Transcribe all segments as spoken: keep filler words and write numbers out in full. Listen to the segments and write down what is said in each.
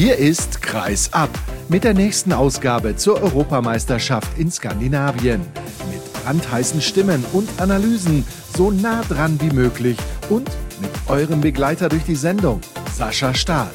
Hier ist Kreis ab mit der nächsten Ausgabe zur Europameisterschaft in Skandinavien. Mit brandheißen Stimmen und Analysen, so nah dran wie möglich und mit eurem Begleiter durch die Sendung, Sascha Staat.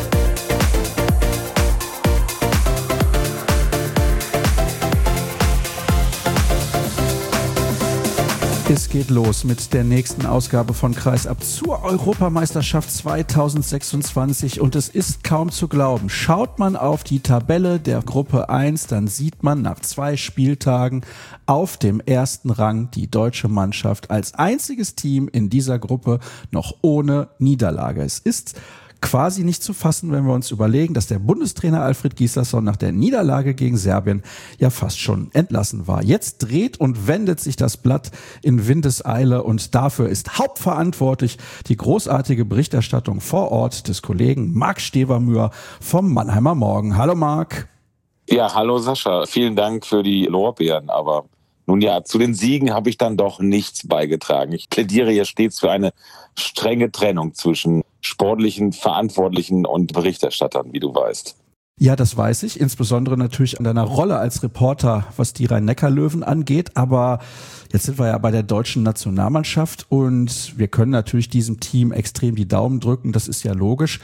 Es geht los mit der nächsten Ausgabe von Kreis ab zur Europameisterschaft zweitausendsechsundzwanzig und es ist kaum zu glauben. Schaut man auf die Tabelle der Gruppe eins, dann sieht man nach zwei Spieltagen auf dem ersten Rang die deutsche Mannschaft als einziges Team in dieser Gruppe noch ohne Niederlage. Es ist quasi nicht zu fassen, wenn wir uns überlegen, dass der Bundestrainer Alfred Gislason nach der Niederlage gegen Serbien ja fast schon entlassen war. Jetzt dreht und wendet sich das Blatt in Windeseile und dafür ist hauptverantwortlich die großartige Berichterstattung vor Ort des Kollegen Marc Stevermühr vom Mannheimer Morgen. Hallo Marc. Ja, hallo Sascha. Vielen Dank für die Lorbeeren, aber nun ja, zu den Siegen habe ich dann doch nichts beigetragen. Ich plädiere hier stets für eine strenge Trennung zwischen sportlichen Verantwortlichen und Berichterstattern, wie du weißt. Ja, das weiß ich, insbesondere natürlich an deiner Rolle als Reporter, was die Rhein-Neckar-Löwen angeht, aber jetzt sind wir ja bei der deutschen Nationalmannschaft und wir können natürlich diesem Team extrem die Daumen drücken, das ist ja logisch.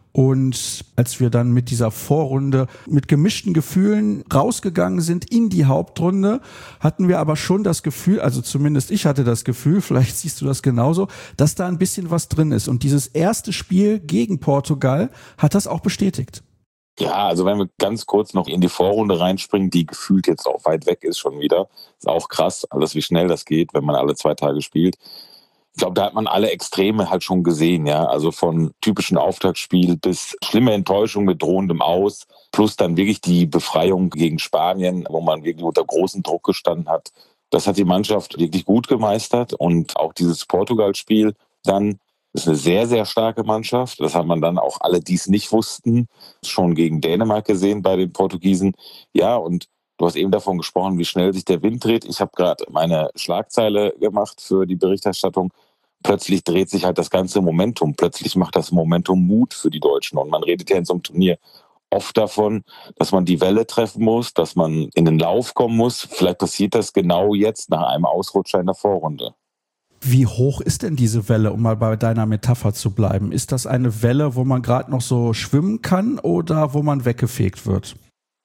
Und als wir dann mit dieser Vorrunde mit gemischten Gefühlen rausgegangen sind in die Hauptrunde, hatten wir aber schon das Gefühl, also zumindest ich hatte das Gefühl, vielleicht siehst du das genauso, dass da ein bisschen was drin ist. Und dieses erste Spiel gegen Portugal hat das auch bestätigt. Ja, also wenn wir ganz kurz noch in die Vorrunde reinspringen, die gefühlt jetzt auch weit weg ist schon wieder, ist auch krass, alles wie schnell das geht, wenn man alle zwei Tage spielt. Ich glaube, da hat man alle Extreme halt schon gesehen, ja, also von typischen Auftaktspiel bis schlimme Enttäuschung mit drohendem Aus, plus dann wirklich die Befreiung gegen Spanien, wo man wirklich unter großem Druck gestanden hat. Das hat die Mannschaft wirklich gut gemeistert und auch dieses Portugal-Spiel dann ist eine sehr, sehr starke Mannschaft. Das hat man dann auch alle, die es nicht wussten, schon gegen Dänemark gesehen bei den Portugiesen. Ja, und du hast eben davon gesprochen, wie schnell sich der Wind dreht. Ich habe gerade meine Schlagzeile gemacht für die Berichterstattung. Plötzlich dreht sich halt das ganze Momentum. Plötzlich macht das Momentum Mut für die Deutschen. Und man redet ja in so einem Turnier oft davon, dass man die Welle treffen muss, dass man in den Lauf kommen muss. Vielleicht passiert das genau jetzt nach einem Ausrutscher in der Vorrunde. Wie hoch ist denn diese Welle, um mal bei deiner Metapher zu bleiben? Ist das eine Welle, wo man gerade noch so schwimmen kann oder wo man weggefegt wird?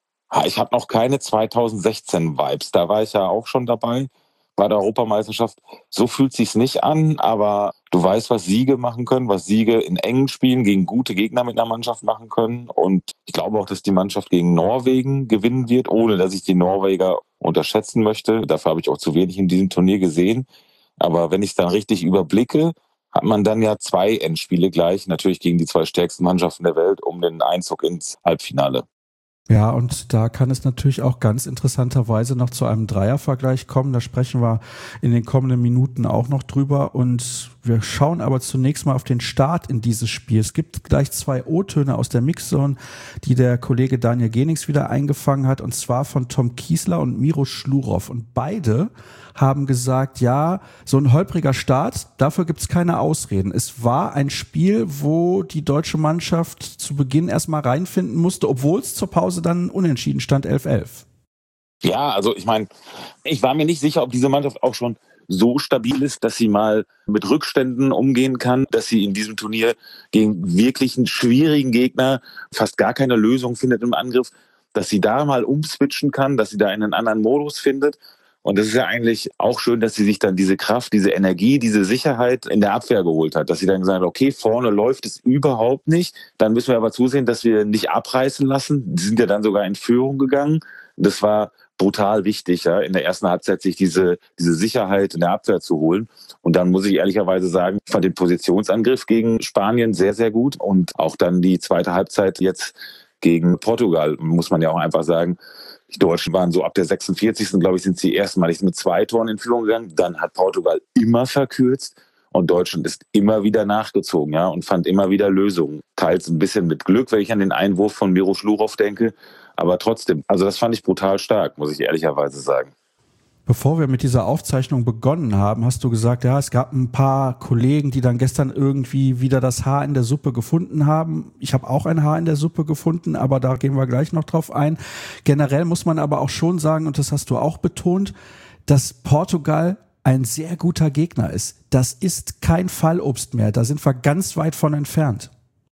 Ich habe noch keine zweitausendsechzehn-Vibes. Da war ich ja auch schon dabei bei der Europameisterschaft. So fühlt sich's nicht an, aber du weißt, was Siege machen können, was Siege in engen Spielen gegen gute Gegner mit einer Mannschaft machen können. Und ich glaube auch, dass die Mannschaft gegen Norwegen gewinnen wird, ohne dass ich die Norweger unterschätzen möchte. Dafür habe ich auch zu wenig in diesem Turnier gesehen. Aber wenn ich es dann richtig überblicke, hat man dann ja zwei Endspiele gleich, natürlich gegen die zwei stärksten Mannschaften der Welt, um den Einzug ins Halbfinale. Ja, und da kann es natürlich auch ganz interessanterweise noch zu einem Dreiervergleich kommen. Da sprechen wir in den kommenden Minuten auch noch drüber. Und wir schauen aber zunächst mal auf den Start in dieses Spiel. Es gibt gleich zwei O-Töne aus der Mixzone, die der Kollege Daniel Genix wieder eingefangen hat, und zwar von Tom Kiesler und Miro Schlurow. Und beide haben gesagt, ja, so ein holpriger Start, dafür gibt's keine Ausreden. Es war ein Spiel, wo die deutsche Mannschaft zu Beginn erstmal reinfinden musste, obwohl es zur Pause dann unentschieden stand, elf elf. Ja, also ich meine, ich war mir nicht sicher, ob diese Mannschaft auch schon so stabil ist, dass sie mal mit Rückständen umgehen kann, dass sie in diesem Turnier gegen wirklich einen schwierigen Gegner fast gar keine Lösung findet im Angriff, dass sie da mal umswitchen kann, dass sie da einen anderen Modus findet. Und das ist ja eigentlich auch schön, dass sie sich dann diese Kraft, diese Energie, diese Sicherheit in der Abwehr geholt hat. Dass sie dann gesagt hat, okay, vorne läuft es überhaupt nicht. Dann müssen wir aber zusehen, dass wir nicht abreißen lassen. Die sind ja dann sogar in Führung gegangen. Das war brutal wichtig, ja, in der ersten Halbzeit sich diese, diese Sicherheit in der Abwehr zu holen. Und dann muss ich ehrlicherweise sagen, ich fand den Positionsangriff gegen Spanien sehr, sehr gut. Und auch dann die zweite Halbzeit jetzt gegen Portugal, muss man ja auch einfach sagen, die Deutschen waren so ab der sechsundvierzigsten glaube ich, sind sie erstmalig mit zwei Toren in Führung gegangen. Dann hat Portugal immer verkürzt und Deutschland ist immer wieder nachgezogen, ja, und fand immer wieder Lösungen. Teils ein bisschen mit Glück, wenn ich an den Einwurf von Miro Schlurow denke. Aber trotzdem, also das fand ich brutal stark, muss ich ehrlicherweise sagen. Bevor wir mit dieser Aufzeichnung begonnen haben, hast du gesagt, ja, es gab ein paar Kollegen, die dann gestern irgendwie wieder das Haar in der Suppe gefunden haben. Ich habe auch ein Haar in der Suppe gefunden, aber da gehen wir gleich noch drauf ein. Generell muss man aber auch schon sagen, und das hast du auch betont, dass Portugal ein sehr guter Gegner ist. Das ist kein Fallobst mehr. Da sind wir ganz weit von entfernt.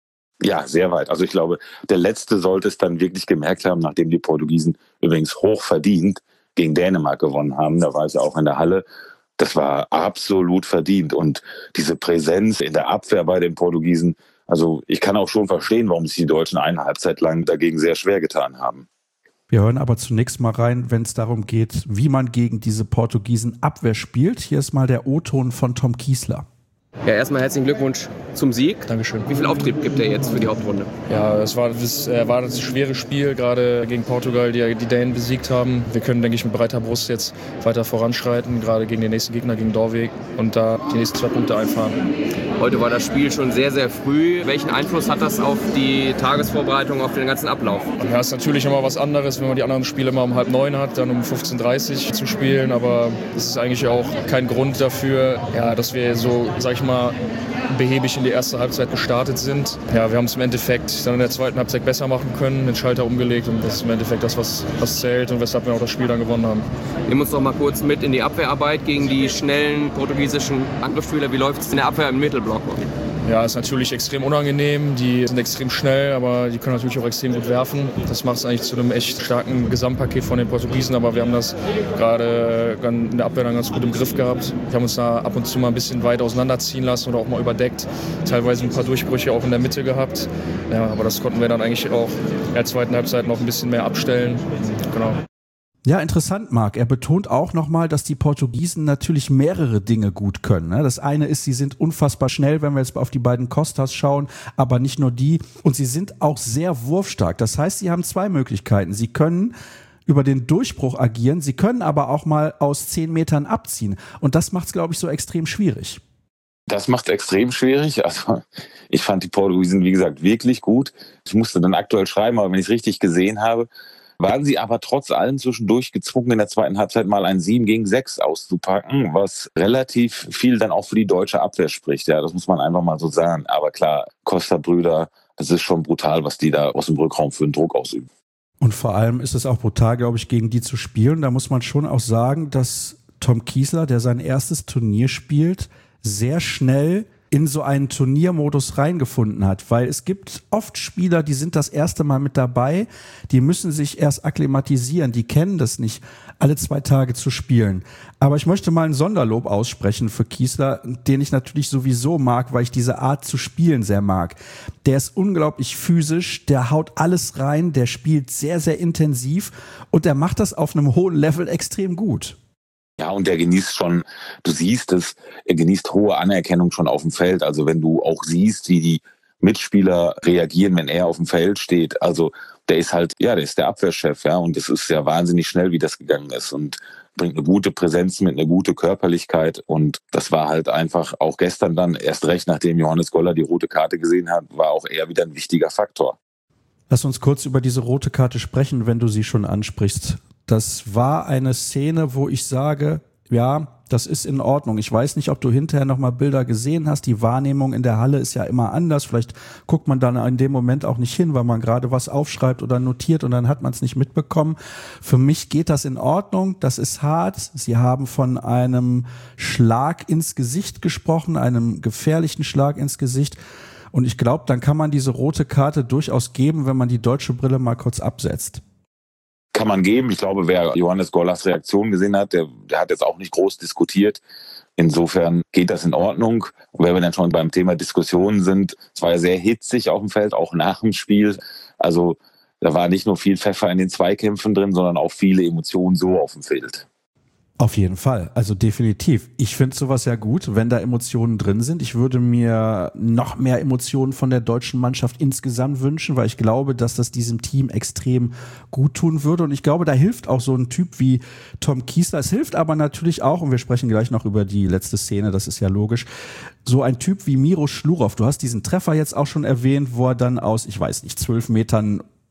Ja, sehr weit. Also ich glaube, der Letzte sollte es dann wirklich gemerkt haben, nachdem die Portugiesen übrigens hoch verdient gegen Dänemark gewonnen haben. Da war ich auch in der Halle. Das war absolut verdient. Und diese Präsenz in der Abwehr bei den Portugiesen, also ich kann auch schon verstehen, warum sich die Deutschen eine Halbzeit lang dagegen sehr schwer getan haben. Wir hören aber zunächst mal rein, wenn es darum geht, wie man gegen diese Portugiesen Abwehr spielt. Hier ist mal der O-Ton von Tom Kiesler. Ja, erstmal herzlichen Glückwunsch zum Sieg. Dankeschön. Wie viel Auftrieb gibt er jetzt für die Hauptrunde? Ja, es war das, äh, war das schwere Spiel, gerade gegen Portugal, die die Dänen besiegt haben. Wir können, denke ich, mit breiter Brust jetzt weiter voranschreiten, gerade gegen den nächsten Gegner, gegen Dorweg, und da die nächsten zwei Punkte einfahren. Heute war das Spiel schon sehr, sehr früh. Welchen Einfluss hat das auf die Tagesvorbereitung, auf den ganzen Ablauf? Ja, es ist natürlich immer was anderes, wenn man die anderen Spiele immer um halb neun hat, dann um fünfzehn Uhr dreißig zu spielen. Aber das ist eigentlich auch kein Grund dafür, ja, dass wir so, sag ich mal, behäbig in die erste Halbzeit gestartet sind. Ja, wir haben es im Endeffekt dann in der zweiten Halbzeit besser machen können, den Schalter umgelegt, und das ist im Endeffekt das, was, was zählt und weshalb wir auch das Spiel dann gewonnen haben. Nimm uns doch mal kurz mit in die Abwehrarbeit gegen die schnellen portugiesischen Angriffsspieler. Wie läuft es in der Abwehr im Mittelblock? Ja, ist natürlich extrem unangenehm. Die sind extrem schnell, aber die können natürlich auch extrem gut werfen. Das macht es eigentlich zu einem echt starken Gesamtpaket von den Portugiesen. Aber wir haben das gerade in der Abwehr dann ganz gut im Griff gehabt. Wir haben uns da ab und zu mal ein bisschen weit auseinanderziehen lassen oder auch mal überdeckt. Teilweise ein paar Durchbrüche auch in der Mitte gehabt. Ja, aber das konnten wir dann eigentlich auch in der zweiten Halbzeit noch ein bisschen mehr abstellen. Genau. Ja, interessant, Marc. Er betont auch nochmal, dass die Portugiesen natürlich mehrere Dinge gut können. Das eine ist, sie sind unfassbar schnell, wenn wir jetzt auf die beiden Costas schauen, aber nicht nur die. Und sie sind auch sehr wurfstark. Das heißt, sie haben zwei Möglichkeiten. Sie können über den Durchbruch agieren, sie können aber auch mal aus zehn Metern abziehen. Und das macht es, glaube ich, so extrem schwierig. Das macht es extrem schwierig. Also ich fand die Portugiesen, wie gesagt, wirklich gut. Ich musste dann aktuell schreiben, aber wenn ich es richtig gesehen habe, waren sie aber trotz allem zwischendurch gezwungen, in der zweiten Halbzeit mal ein sieben gegen sechs auszupacken, was relativ viel dann auch für die deutsche Abwehr spricht. Ja, das muss man einfach mal so sagen. Aber klar, Costa-Brüder, das ist schon brutal, was die da aus dem Rückraum für einen Druck ausüben. Und vor allem ist es auch brutal, glaube ich, gegen die zu spielen. Da muss man schon auch sagen, dass Tom Kiesler, der sein erstes Turnier spielt, sehr schnell in so einen Turniermodus reingefunden hat, weil es gibt oft Spieler, die sind das erste Mal mit dabei, die müssen sich erst akklimatisieren, die kennen das nicht, alle zwei Tage zu spielen. Aber ich möchte mal ein Sonderlob aussprechen für Kiesler, den ich natürlich sowieso mag, weil ich diese Art zu spielen sehr mag. Der ist unglaublich physisch, der haut alles rein, der spielt sehr, sehr intensiv und der macht das auf einem hohen Level extrem gut. Ja, und der genießt schon, du siehst es, er genießt hohe Anerkennung schon auf dem Feld. Also wenn du auch siehst, wie die Mitspieler reagieren, wenn er auf dem Feld steht. Also der ist halt, ja, der ist der Abwehrchef, ja, und es ist ja wahnsinnig schnell, wie das gegangen ist und bringt eine gute Präsenz mit, eine gute Körperlichkeit, und das war halt einfach auch gestern dann, erst recht nachdem Johannes Goller die rote Karte gesehen hat, war auch er wieder ein wichtiger Faktor. Lass uns kurz über diese rote Karte sprechen, wenn du sie schon ansprichst. Das war eine Szene, wo ich sage, ja, das ist in Ordnung. Ich weiß nicht, ob du hinterher nochmal Bilder gesehen hast. Die Wahrnehmung in der Halle ist ja immer anders. Vielleicht guckt man dann in dem Moment auch nicht hin, weil man gerade was aufschreibt oder notiert und dann hat man es nicht mitbekommen. Für mich geht das in Ordnung. Das ist hart. Sie haben von einem Schlag ins Gesicht gesprochen, einem gefährlichen Schlag ins Gesicht. Und ich glaube, dann kann man diese rote Karte durchaus geben, wenn man die deutsche Brille mal kurz absetzt. Kann man geben. Ich glaube, wer Johannes Gollers Reaktion gesehen hat, der, der hat jetzt auch nicht groß diskutiert. Insofern geht das in Ordnung. Und wenn wir dann schon beim Thema Diskussionen sind, es war ja sehr hitzig auf dem Feld, auch nach dem Spiel. Also da war nicht nur viel Pfeffer in den Zweikämpfen drin, sondern auch viele Emotionen so auf dem Feld. Auf jeden Fall, also definitiv. Ich finde sowas ja gut, wenn da Emotionen drin sind. Ich würde mir noch mehr Emotionen von der deutschen Mannschaft insgesamt wünschen, weil ich glaube, dass das diesem Team extrem gut tun würde. Und ich glaube, da hilft auch so ein Typ wie Tom Kiesler. Es hilft aber natürlich auch, und wir sprechen gleich noch über die letzte Szene, das ist ja logisch, so ein Typ wie Miro Schlurov. Du hast diesen Treffer jetzt auch schon erwähnt, wo er dann aus, ich weiß nicht, zwölf Metern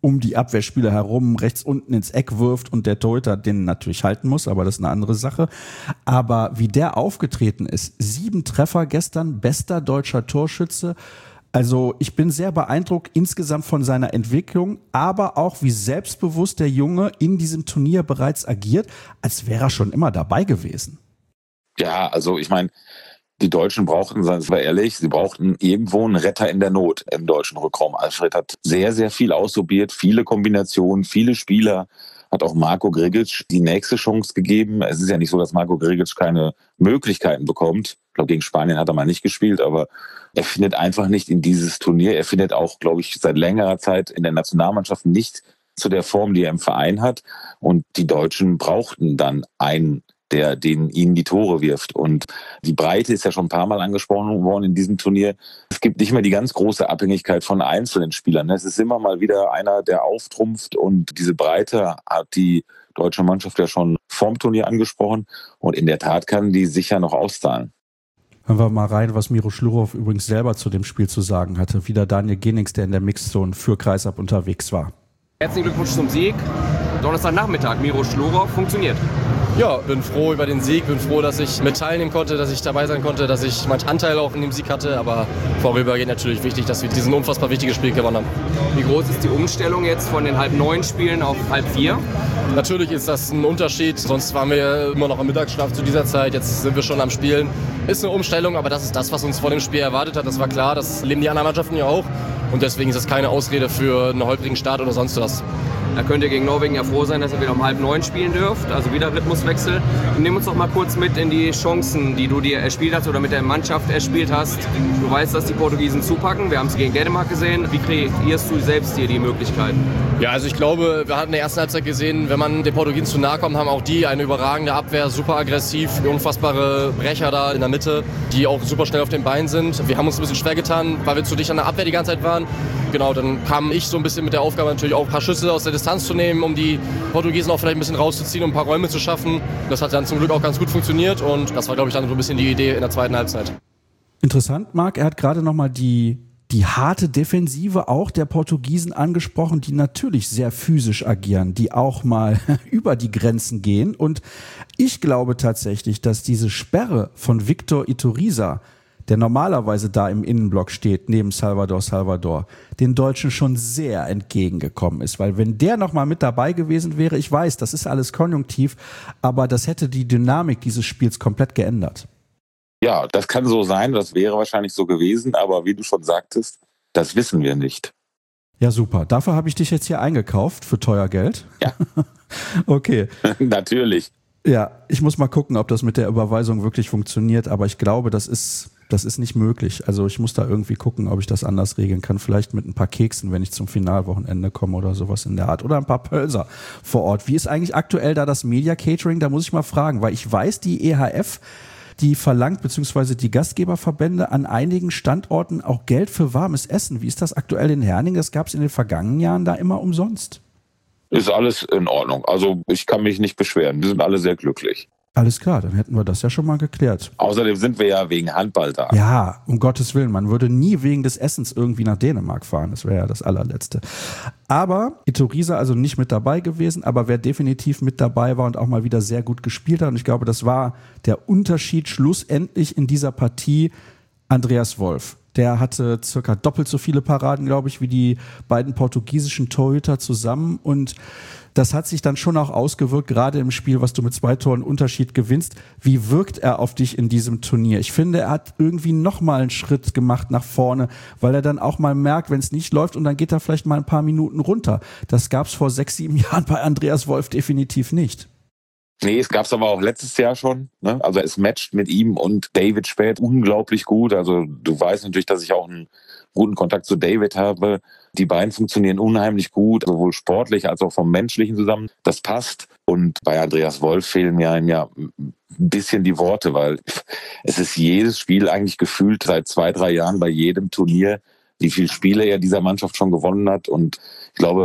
um die Abwehrspieler herum rechts unten ins Eck wirft und der Torhüter den natürlich halten muss, aber das ist eine andere Sache. Aber wie der aufgetreten ist, sieben Treffer gestern, bester deutscher Torschütze. Also ich bin sehr beeindruckt insgesamt von seiner Entwicklung, aber auch wie selbstbewusst der Junge in diesem Turnier bereits agiert, als wäre er schon immer dabei gewesen. Ja, also ich meine, die Deutschen brauchten, seien wir ehrlich, sie brauchten irgendwo einen Retter in der Not im deutschen Rückraum. Alfred hat sehr, sehr viel ausprobiert, viele Kombinationen, viele Spieler. Hat auch Marko Grigic die nächste Chance gegeben. Es ist ja nicht so, dass Marko Grigic keine Möglichkeiten bekommt. Ich glaube, gegen Spanien hat er mal nicht gespielt, aber er findet einfach nicht in dieses Turnier. Er findet auch, glaube ich, seit längerer Zeit in der Nationalmannschaft nicht zu der Form, die er im Verein hat. Und die Deutschen brauchten dann einen, der den ihnen die Tore wirft. Und die Breite ist ja schon ein paar Mal angesprochen worden in diesem Turnier. Es gibt nicht mehr die ganz große Abhängigkeit von einzelnen Spielern. Es ist immer mal wieder einer, der auftrumpft, und diese Breite hat die deutsche Mannschaft ja schon vorm Turnier angesprochen, und in der Tat kann die sicher noch auszahlen. Hören wir mal rein, was Miro Schlurow übrigens selber zu dem Spiel zu sagen hatte. Wieder Daniel Genings, der in der Mixzone für Kreisab unterwegs war. Herzlichen Glückwunsch zum Sieg. Donnerstagnachmittag, Miro Schlurow, funktioniert. Ja, bin froh über den Sieg, bin froh, dass ich mit teilnehmen konnte, dass ich dabei sein konnte, dass ich meinen Anteil auch in dem Sieg hatte, aber vorübergehend natürlich wichtig, dass wir diesen unfassbar wichtigen Spiel gewonnen haben. Wie groß ist die Umstellung jetzt von den halb neun Spielen auf halb vier? Natürlich ist das ein Unterschied, sonst waren wir immer noch im Mittagsschlaf zu dieser Zeit, jetzt sind wir schon am Spielen. Ist eine Umstellung, aber das ist das, was uns vor dem Spiel erwartet hat, das war klar, das leben die anderen Mannschaften ja auch, und deswegen ist das keine Ausrede für einen holprigen Start oder sonst was. Da könnt ihr gegen Norwegen ja froh sein, dass ihr wieder um halb neun spielen dürft, also wieder Rhythmuswechsel. Nimm uns doch mal kurz mit in die Chancen, die du dir erspielt hast oder mit der Mannschaft erspielt hast. Du weißt, dass die Portugiesen zupacken, wir haben es gegen Dänemark gesehen. Wie kreierst du selbst dir die Möglichkeiten? Ja, also ich glaube, wir hatten in der ersten Halbzeit gesehen, wenn man den Portugiesen zu nahe kommt, haben auch die eine überragende Abwehr, super aggressiv, unfassbare Brecher da in der Mitte, die auch super schnell auf den Beinen sind. Wir haben uns ein bisschen schwer getan, weil wir zu dicht an der Abwehr die ganze Zeit waren. Genau, dann kam ich so ein bisschen mit der Aufgabe, natürlich auch ein paar Schüsse aus der Distanz zu nehmen, um die Portugiesen auch vielleicht ein bisschen rauszuziehen und ein paar Räume zu schaffen. Das hat dann zum Glück auch ganz gut funktioniert, und das war, glaube ich, dann so ein bisschen die Idee in der zweiten Halbzeit. Interessant, Marc, er hat gerade nochmal die, die harte Defensive auch der Portugiesen angesprochen, die natürlich sehr physisch agieren, die auch mal über die Grenzen gehen. Und ich glaube tatsächlich, dass diese Sperre von Victor Iturriza, der normalerweise da im Innenblock steht, neben Salvador Salvador, den Deutschen schon sehr entgegengekommen ist. Weil wenn der nochmal mit dabei gewesen wäre, ich weiß, das ist alles konjunktiv, aber das hätte die Dynamik dieses Spiels komplett geändert. Ja, das kann so sein, das wäre wahrscheinlich so gewesen, aber wie du schon sagtest, das wissen wir nicht. Ja, super. Dafür habe ich dich jetzt hier eingekauft, für teuer Geld. Ja. Okay. Natürlich. Ja, ich muss mal gucken, ob das mit der Überweisung wirklich funktioniert, aber ich glaube, das ist, das ist nicht möglich. Also ich muss da irgendwie gucken, ob ich das anders regeln kann. Vielleicht mit ein paar Keksen, wenn ich zum Finalwochenende komme oder sowas in der Art. Oder ein paar Pölser vor Ort. Wie ist eigentlich aktuell da das Media Catering? Da muss ich mal fragen, weil ich weiß, die E H F, die verlangt, beziehungsweise die Gastgeberverbände an einigen Standorten auch Geld für warmes Essen. Wie ist das aktuell in Herning? Das gab es in den vergangenen Jahren da immer umsonst. Ist alles in Ordnung. Also ich kann mich nicht beschweren. Wir sind alle sehr glücklich. Alles klar, dann hätten wir das ja schon mal geklärt. Außerdem sind wir ja wegen Handball da. Ja, um Gottes Willen, man würde nie wegen des Essens irgendwie nach Dänemark fahren. Das wäre ja das allerletzte. Aber Iturriza also nicht mit dabei gewesen, aber wer definitiv mit dabei war und auch mal wieder sehr gut gespielt hat, und ich glaube, das war der Unterschied schlussendlich in dieser Partie, Andreas Wolf. Der hatte circa doppelt so viele Paraden, glaube ich, wie die beiden portugiesischen Torhüter zusammen, und das hat sich dann schon auch ausgewirkt, gerade im Spiel, was du mit zwei Toren Unterschied gewinnst. Wie wirkt er auf dich in diesem Turnier? Ich finde, er hat irgendwie nochmal einen Schritt gemacht nach vorne, weil er dann auch mal merkt, wenn es nicht läuft, und dann geht er vielleicht mal ein paar Minuten runter. Das gab es vor sechs, sieben Jahren bei Andreas Wolf definitiv nicht. Nee, es gab es aber auch letztes Jahr schon. Ne? Also es matcht mit ihm und David Späth unglaublich gut. Also du weißt natürlich, dass ich auch einen guten Kontakt zu David habe. Die beiden funktionieren unheimlich gut, sowohl sportlich als auch vom Menschlichen zusammen. Das passt. Und bei Andreas Wolf fehlen mir einem ja ein bisschen die Worte, weil es ist jedes Spiel eigentlich gefühlt seit zwei, drei Jahren bei jedem Turnier, wie viele Spiele er dieser Mannschaft schon gewonnen hat. Und ich glaube,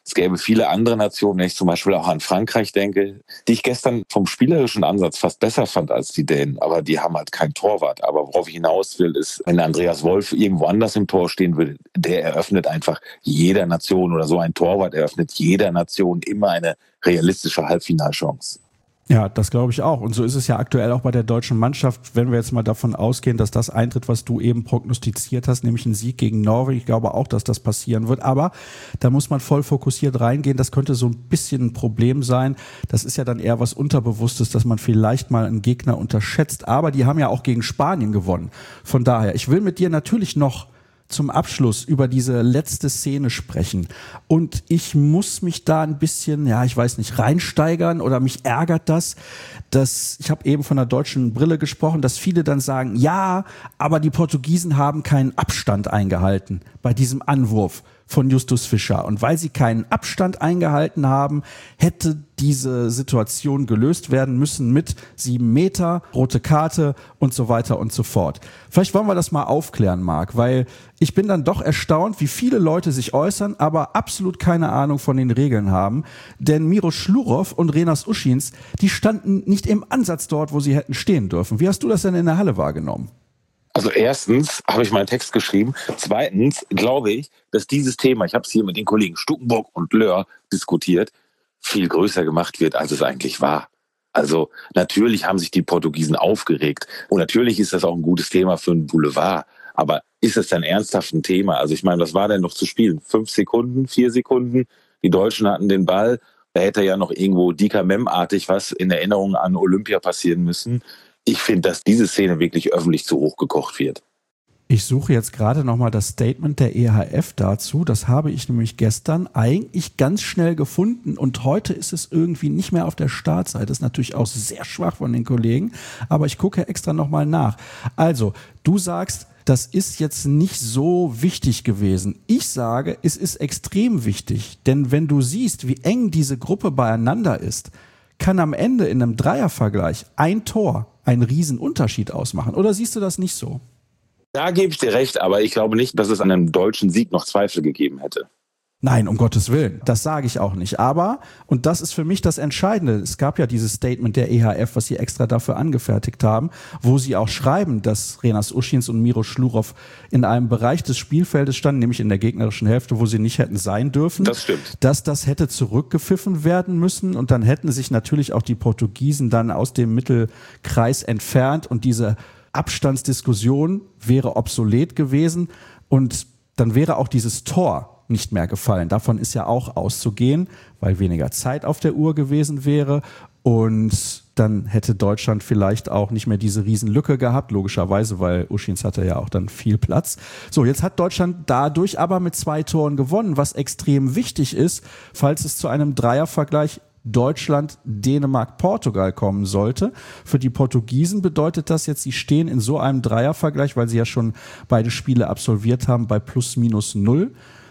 Es gäbe viele andere Nationen, wenn ich zum Beispiel auch an Frankreich denke, die ich gestern vom spielerischen Ansatz fast besser fand als die Dänen. Aber die haben halt keinen Torwart. Aber worauf ich hinaus will, ist, wenn Andreas Wolf irgendwo anders im Tor stehen würde, der eröffnet einfach jeder Nation oder so ein Torwart eröffnet jeder Nation immer eine realistische Halbfinalchance. Ja, das glaube ich auch. Und so ist es ja aktuell auch bei der deutschen Mannschaft, wenn wir jetzt mal davon ausgehen, dass das eintritt, was du eben prognostiziert hast, nämlich ein Sieg gegen Norwegen. Ich glaube auch, dass das passieren wird. Aber da muss man voll fokussiert reingehen. Das könnte so ein bisschen ein Problem sein. Das ist ja dann eher was Unterbewusstes, dass man vielleicht mal einen Gegner unterschätzt. Aber die haben ja auch gegen Spanien gewonnen. Von daher, ich will mit dir natürlich noch zum Abschluss über diese letzte Szene sprechen. Und ich muss mich da ein bisschen, ja, ich weiß nicht, reinsteigern oder mich ärgert das, dass, ich habe eben von der deutschen Brille gesprochen, dass viele dann sagen, ja, aber die Portugiesen haben keinen Abstand eingehalten bei diesem Anwurf von Justus Fischer. Und weil sie keinen Abstand eingehalten haben, hätte diese Situation gelöst werden müssen mit sieben Meter, rote Karte und so weiter und so fort. Vielleicht wollen wir das mal aufklären, Marc, weil ich bin dann doch erstaunt, wie viele Leute sich äußern, aber absolut keine Ahnung von den Regeln haben. Denn Miro Schlurov und Renas Uschins, die standen nicht im Ansatz dort, wo sie hätten stehen dürfen. Wie hast du das denn in der Halle wahrgenommen? Also erstens habe ich meinen Text geschrieben. Zweitens glaube ich, dass dieses Thema, ich habe es hier mit den Kollegen Stukenburg und Löhr diskutiert, viel größer gemacht wird, als es eigentlich war. Also natürlich haben sich die Portugiesen aufgeregt. Und natürlich ist das auch ein gutes Thema für einen Boulevard. Aber ist es dann ernsthaft ein Thema? Also ich meine, was war denn noch zu spielen? Fünf Sekunden, vier Sekunden? Die Deutschen hatten den Ball. Da hätte ja noch irgendwo Dika Mem-artig was in Erinnerung an Olympia passieren müssen. Ich finde, dass diese Szene wirklich öffentlich zu hoch gekocht wird. Ich suche jetzt gerade nochmal das Statement der E H F dazu. Das habe ich nämlich gestern eigentlich ganz schnell gefunden und heute ist es irgendwie nicht mehr auf der Startseite. Das ist natürlich auch sehr schwach von den Kollegen, aber ich gucke extra nochmal nach. Also, du sagst, das ist jetzt nicht so wichtig gewesen. Ich sage, es ist extrem wichtig, denn wenn du siehst, wie eng diese Gruppe beieinander ist, kann am Ende in einem Dreiervergleich ein Tor einen riesen Unterschied ausmachen. Oder siehst du das nicht so? Da gebe ich dir recht, aber ich glaube nicht, dass es an einem deutschen Sieg noch Zweifel gegeben hätte. Nein, um Gottes Willen. Das sage ich auch nicht. Aber, und das ist für mich das Entscheidende, es gab ja dieses Statement der E H F, was sie extra dafür angefertigt haben, wo sie auch schreiben, dass Renas Uschins und Miro Schlurov in einem Bereich des Spielfeldes standen, nämlich in der gegnerischen Hälfte, wo sie nicht hätten sein dürfen. Das stimmt. Dass das hätte zurückgepfiffen werden müssen und dann hätten sich natürlich auch die Portugiesen dann aus dem Mittelkreis entfernt und diese Abstandsdiskussion wäre obsolet gewesen und dann wäre auch dieses Tor nicht mehr gefallen. Davon ist ja auch auszugehen, weil weniger Zeit auf der Uhr gewesen wäre und dann hätte Deutschland vielleicht auch nicht mehr diese Riesenlücke gehabt, logischerweise, weil Uschins hatte ja auch dann viel Platz. So, jetzt hat Deutschland dadurch aber mit zwei Toren gewonnen, was extrem wichtig ist, falls es zu einem Dreiervergleich Deutschland, Dänemark, Portugal kommen sollte. Für die Portugiesen bedeutet das jetzt, sie stehen in so einem Dreiervergleich, weil sie ja schon beide Spiele absolviert haben, bei plus minus null.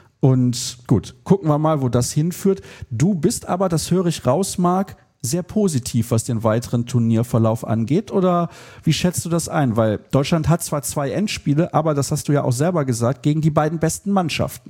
Und gut, gucken wir mal, wo das hinführt. Du bist aber, das höre ich raus, Marc, sehr positiv, was den weiteren Turnierverlauf angeht. Oder wie schätzt du das ein? Weil Deutschland hat zwar zwei Endspiele, aber das hast du ja auch selber gesagt, gegen die beiden besten Mannschaften.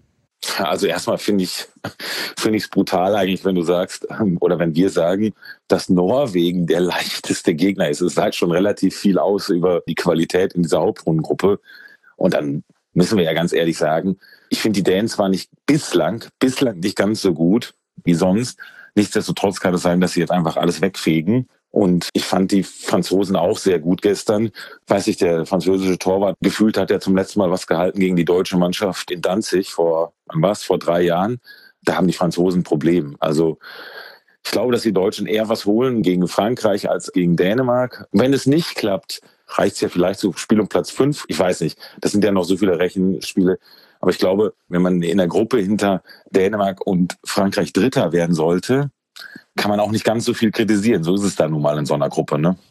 Also erstmal finde ich finde ich es brutal eigentlich, wenn du sagst, oder wenn wir sagen, dass Norwegen der leichteste Gegner ist. Es sagt schon relativ viel aus über die Qualität in dieser Hauptrundengruppe. Und dann müssen wir ja ganz ehrlich sagen, ich finde die Dänen zwar nicht bislang, bislang nicht ganz so gut wie sonst. Nichtsdestotrotz kann es sein, dass sie jetzt einfach alles wegfegen. Und ich fand die Franzosen auch sehr gut gestern. Weiß ich, der französische Torwart gefühlt hat ja zum letzten Mal was gehalten gegen die deutsche Mannschaft in Danzig vor, was, vor drei Jahren. Da haben die Franzosen ein Problem. Also ich glaube, dass die Deutschen eher was holen gegen Frankreich als gegen Dänemark. Wenn es nicht klappt, reicht es ja vielleicht zu Spiel um Platz fünf. Ich weiß nicht. Das sind ja noch so viele Rechenspiele. Aber ich glaube, wenn man in der Gruppe hinter Dänemark und Frankreich Dritter werden sollte, kann man auch nicht ganz so viel kritisieren. So ist es dann nun mal in so einer Gruppe, ne?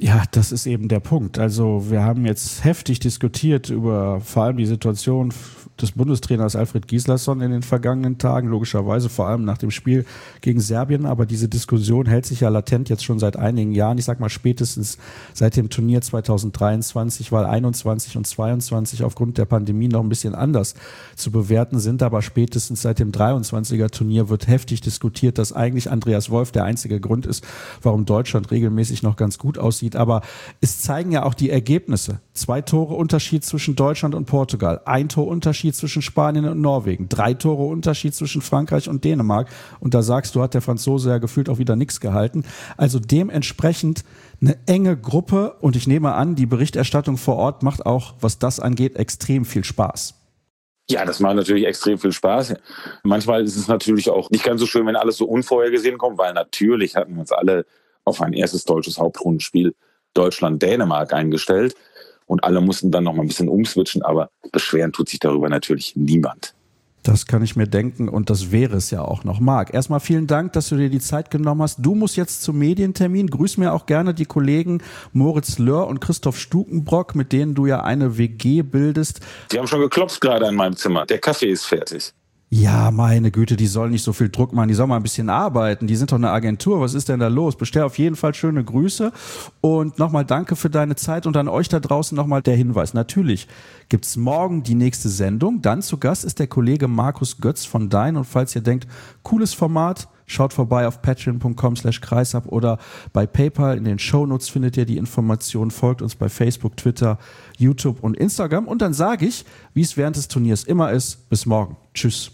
Ja, das ist eben der Punkt. Also wir haben jetzt heftig diskutiert über vor allem die Situation des Bundestrainers Alfred Gislason in den vergangenen Tagen, logischerweise vor allem nach dem Spiel gegen Serbien. Aber diese Diskussion hält sich ja latent jetzt schon seit einigen Jahren. Ich sag mal spätestens seit dem Turnier zwanzig dreiundzwanzig, weil einundzwanzig und zweiundzwanzig aufgrund der Pandemie noch ein bisschen anders zu bewerten sind. Aber spätestens seit dem dreiundzwanziger Turnier wird heftig diskutiert, dass eigentlich Andreas Wolf der einzige Grund ist, warum Deutschland regelmäßig noch ganz gut aussieht. Aber es zeigen ja auch die Ergebnisse. Zwei Tore Unterschied zwischen Deutschland und Portugal, ein Tor Unterschied zwischen Spanien und Norwegen, drei Tore Unterschied zwischen Frankreich und Dänemark. Und da sagst du, hat der Franzose ja gefühlt auch wieder nichts gehalten. Also dementsprechend eine enge Gruppe. Und ich nehme an, die Berichterstattung vor Ort macht auch, was das angeht, extrem viel Spaß. Ja, das macht natürlich extrem viel Spaß. Manchmal ist es natürlich auch nicht ganz so schön, wenn alles so unvorhergesehen kommt, weil natürlich hatten wir uns alle auf ein erstes deutsches Hauptrundenspiel Deutschland-Dänemark eingestellt und alle mussten dann noch mal ein bisschen umswitchen, aber beschweren tut sich darüber natürlich niemand. Das kann ich mir denken und das wäre es ja auch noch. Marc, erstmal vielen Dank, dass du dir die Zeit genommen hast. Du musst jetzt zum Medientermin. Grüß mir auch gerne die Kollegen Moritz Löhr und Christoph Stukenbrock, mit denen du ja eine W G bildest. Die haben schon geklopft gerade in meinem Zimmer. Der Kaffee ist fertig. Ja, meine Güte, die sollen nicht so viel Druck machen, die sollen mal ein bisschen arbeiten, die sind doch eine Agentur, was ist denn da los? Bestell auf jeden Fall schöne Grüße und nochmal danke für deine Zeit und an euch da draußen nochmal der Hinweis. Natürlich gibt's morgen die nächste Sendung, dann zu Gast ist der Kollege Markus Götz von Dein und falls ihr denkt, cooles Format, schaut vorbei auf patreon.com slash kreisab oder bei PayPal. In den Shownotes findet ihr die Informationen. Folgt uns bei Facebook, Twitter, YouTube und Instagram. Und dann sage ich, wie es während des Turniers immer ist, bis morgen. Tschüss.